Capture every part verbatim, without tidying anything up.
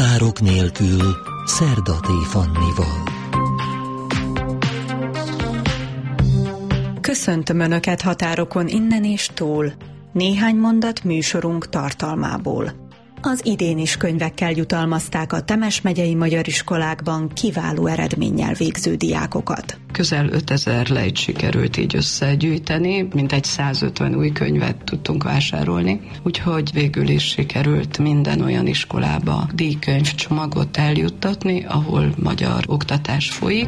Határok nélkül Szerdaté Fannival. Köszöntöm Önöket határokon innen és túl. Néhány mondat műsorunk tartalmából. Az idén is könyvekkel jutalmazták a Temes megyei magyar iskolákban kiváló eredménnyel végző diákokat. Közel ötezer lejt sikerült így összegyűjteni, mintegy százötven új könyvet tudtunk vásárolni, úgyhogy végül is sikerült minden olyan iskolába díjkönyvcsomagot eljuttatni, ahol magyar oktatás folyik.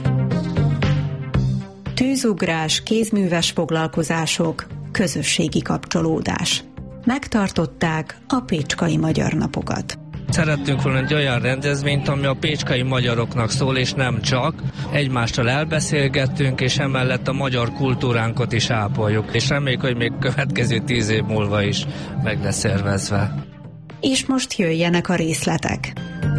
Tűzugrás, kézműves foglalkozások, közösségi kapcsolódás. Megtartották a Pécskai Magyar Napokat. Szerettünk volna egy olyan rendezvényt, ami a pécskai magyaroknak szól, és nem csak. Egymással elbeszélgettünk, és emellett a magyar kultúránkat is ápoljuk. És reméljük, hogy még következő tíz év múlva is meg lesz szervezve. És most jöjjenek a részletek.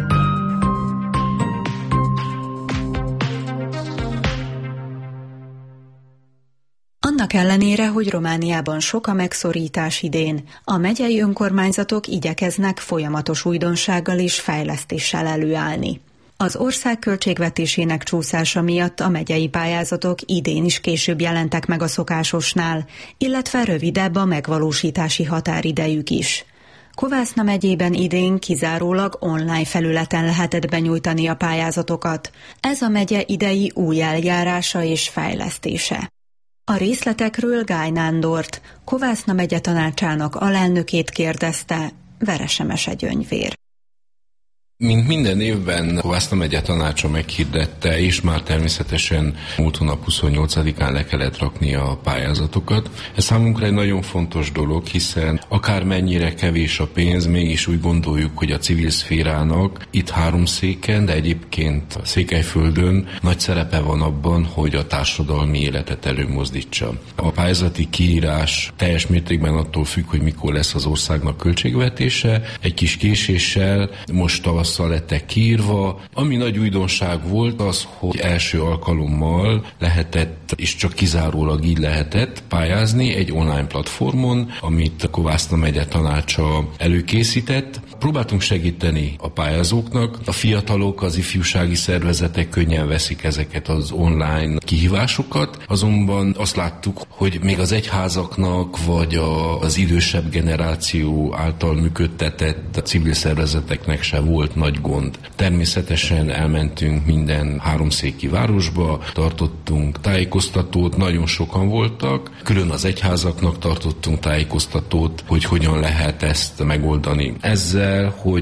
Annak ellenére, hogy Romániában sok a megszorítás idén, a megyei önkormányzatok igyekeznek folyamatos újdonsággal és fejlesztéssel előállni. Az ország költségvetésének csúszása miatt a megyei pályázatok idén is később jelentek meg a szokásosnál, illetve rövidebb a megvalósítási határidejük is. Kovászna megyében idén kizárólag online felületen lehetett benyújtani a pályázatokat. Ez a megye idei új eljárása és fejlesztése. A részletekről Gály Nándort, Kovászna megye tanácsának alelnökét kérdezte Verese Mese Gyöngyvér. Mint minden évben Kovászna megye tanácsa meghirdette, és már természetesen múlt hónap huszonnyolcadikán le kellett rakni a pályázatokat. Ez számunkra egy nagyon fontos dolog, hiszen akármennyire kevés a pénz, mégis úgy gondoljuk, hogy a civil szférának itt Háromszéken, de egyébként Székelyföldön nagy szerepe van abban, hogy a társadalmi életet előmozdítsa. A pályázati kiírás teljes mértékben attól függ, hogy mikor lesz az országnak költségvetése. Egy kis késéssel most tavasszal lettek kiírva. Ami nagy újdonság volt az, hogy első alkalommal lehetett, és csak kizárólag így lehetett pályázni egy online platformon, amit Kovászna megye tanácsa előkészített. Próbáltunk segíteni a pályázóknak. A fiatalok, az ifjúsági szervezetek könnyen veszik ezeket az online kihívásokat, azonban azt láttuk, hogy még az egyházaknak, vagy az idősebb generáció által működtetett civil szervezeteknek se volt nagy gond. Természetesen elmentünk minden háromszéki városba, tartottunk tájékoztatót, nagyon sokan voltak, külön az egyházaknak tartottunk tájékoztatót, hogy hogyan lehet ezt megoldani. Ezzel, hogy